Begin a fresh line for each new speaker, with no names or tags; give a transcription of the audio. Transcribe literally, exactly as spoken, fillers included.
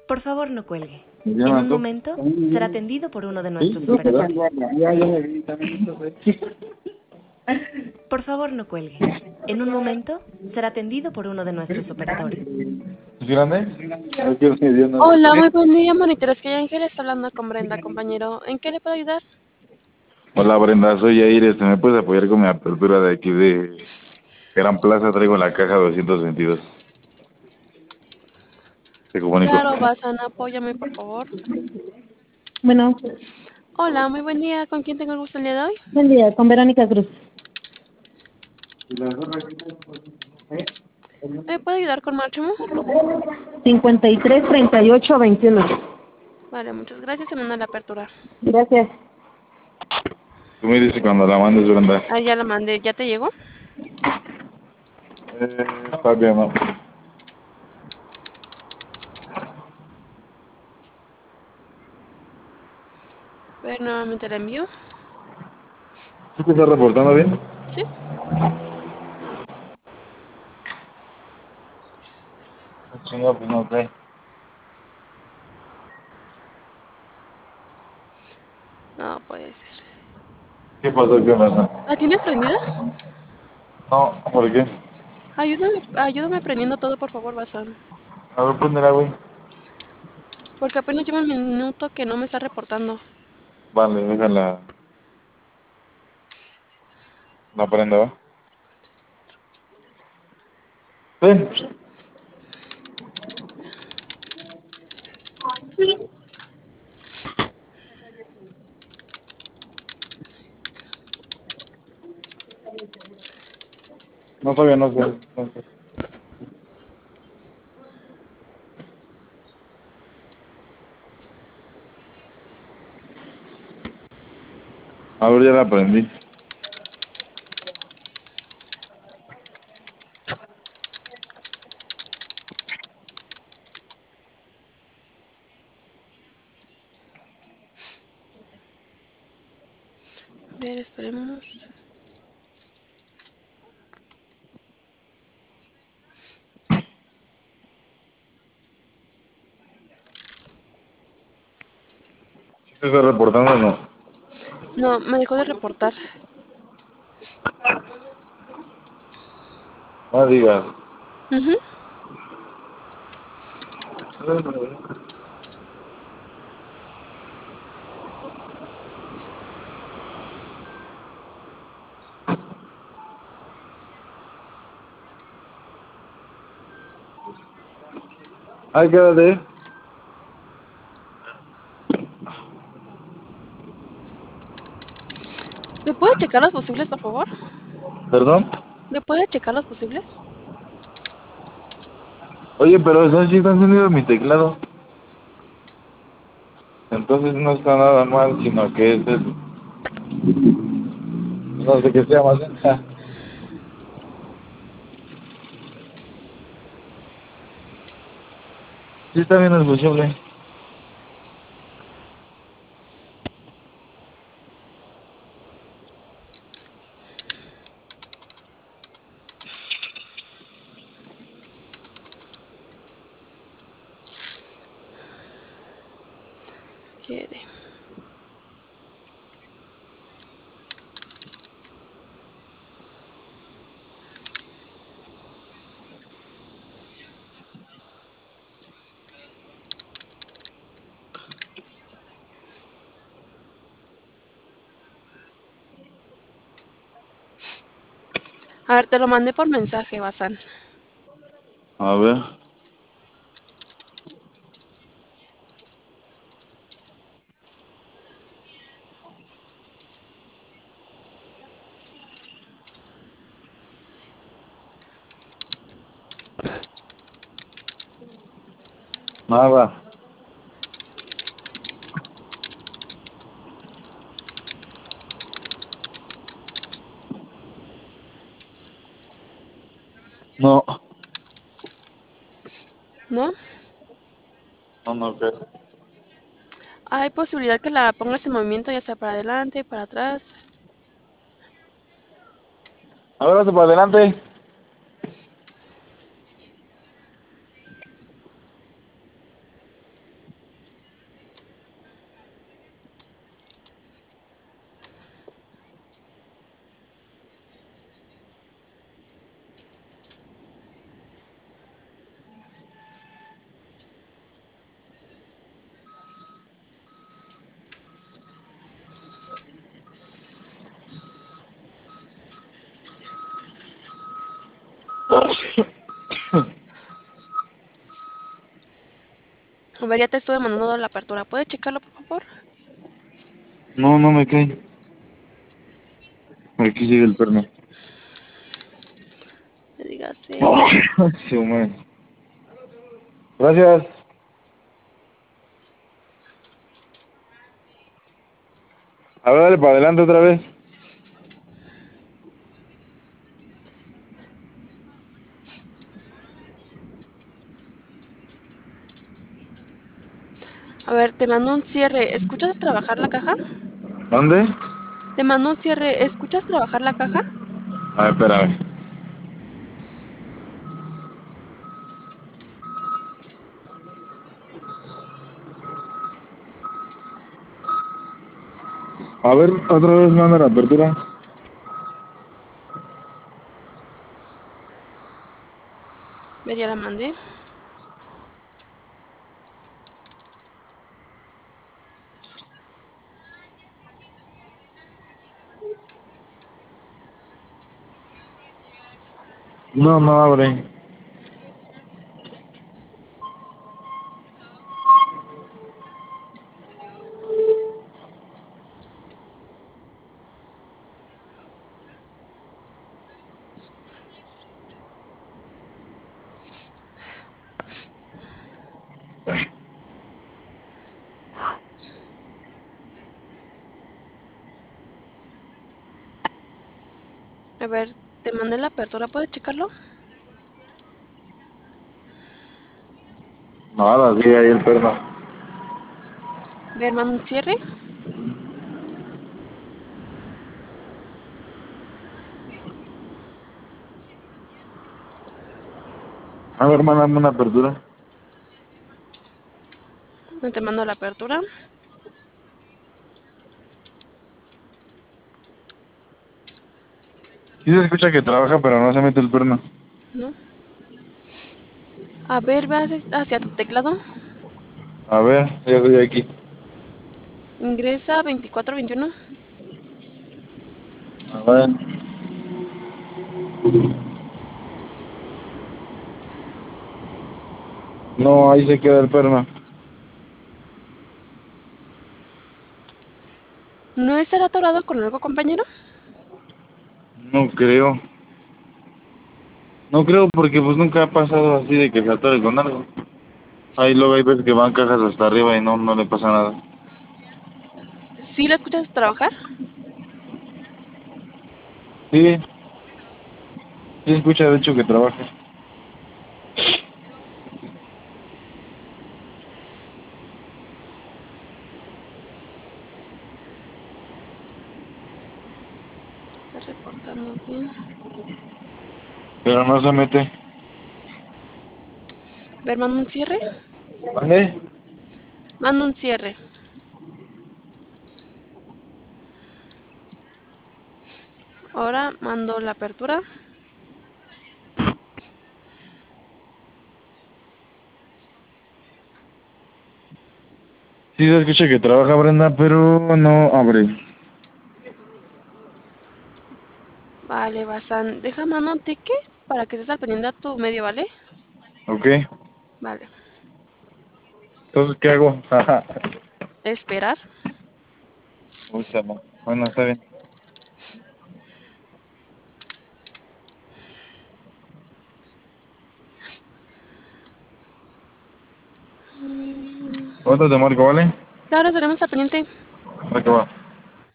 Por favor, no cuelgue.
¿Me
En
llaman
un
tú?
momento será atendido por uno de
Sí,
nuestros
sí, ¿verdad?
operadores.
Ya, ya le vi también eso, güey.
Por favor, no cuelgue. En un momento será atendido por uno de nuestros operadores.
¿Es grande? No quiero que Dios no-
Hola, muy buen día, monitores. Que Ángel está hablando con Brenda, compañero. ¿En qué le puedo ayudar?
Hola Brenda, soy Yair, este, ¿me puedes apoyar con mi apertura de aquí de Gran Plaza? Traigo la caja doscientos veintidós. Te comunico.
Claro, Basan, apóyame, por favor.
Bueno,
Hola, muy buen día. ¿Con quién tengo el gusto el día de hoy?
buen día, con Verónica Cruz.
¿Me puede ayudar con Máximo?
cincuenta y tres, treinta y ocho, veintiuno.
Vale, muchas gracias. Se manda la apertura.
Gracias.
Tú me dices cuando la mandes, Brenda.
Ah, ya la mandé. ¿Ya te llegó?
Eh, está bien, ¿no?
A ver, nuevamente la envío.
¿Sí te estás reportando bien?
¿Sí?
Chinga, pues no sé.
No puede ser.
¿Qué pasó? ¿Qué pasa?
¿La tienes prendida?
No, ¿por qué?
Ayúdame, ayúdame prendiendo todo, por favor, Basan.
A ver, prendela, güey.
Porque apenas lleva un minuto que no me está reportando.
Vale, déjala. La prenda, ¿va? Ven. No, todavía no sé. No sé. A ver, ya la aprendí.
A ver, esperemos.
¿Sí te estás reportando o no?
No, me dejó de reportar.
No digas.
Ujú.
Ay, quédate.
¿Me puede checar los posibles, por favor?
¿Perdón?
¿Me puede checar los posibles?
Oye, pero eso sí está encendido mi teclado. Entonces no está nada mal, sino que es eso. No sé qué sea más. Sí está bien escuchable.
Quiere. A ver, te lo mandé por mensaje, Basan.
A ver. Nada. No.
¿No?
No, no creo.
Hay posibilidad que la pongas en movimiento, ya sea para adelante, para atrás.
Ahora para adelante.
A ver, ya te estuve mandando la apertura. ¿Puedes checarlo, por favor?
No, no me cae. Aquí sigue el perno.
Me digas, sí.
Sí, hombre. Gracias. A ver, dale para adelante otra vez.
A ver, te mando un cierre. ¿Escuchas trabajar la caja?
¿Dónde?
Te mando un cierre. ¿Escuchas trabajar la caja?
A ver, espérame. A ver, otra vez manda la apertura.
Ver, ya la mandé.
No, no abre.
A ver, te mandé la apertura. ¿Puedes checarlo?
Nada, sigue ahí el perno.
Ver, mando un cierre.
A ver, mándame una apertura.
No te mando la apertura.
Sí se escucha que trabaja, pero no se mete el perno.
¿No? A ver, vas hacia tu teclado.
A ver, ya estoy aquí.
Ingresa veinticuatro veintiuno.
A ver. No, ahí se queda el perno.
¿No estará atorado con algo, compañero?
No creo. No creo porque pues nunca ha pasado así de que se atore con algo. Ahí luego hay veces que van cajas hasta arriba y no, no le pasa nada.
¿Sí lo escuchas trabajar?
Sí, sí escucha de hecho que trabaja.
Está reportando bien.
Pero no se mete.
Ver, mando un cierre.
¿Vale?
Mando un cierre. Ahora mando la apertura.
Sí se escucha que trabaja Brenda, pero no abre.
Vale, Basan. Deja mano un ticket para que estés al pendiente a tu medio, ¿vale?
¿Ok?
Vale.
Entonces, ¿qué hago?
Esperar.
Uy, chamo. Bueno, está bien.
Mm,
¿Cuánto te marco, vale?
Claro, estaremos al pendiente.
¿Para qué va?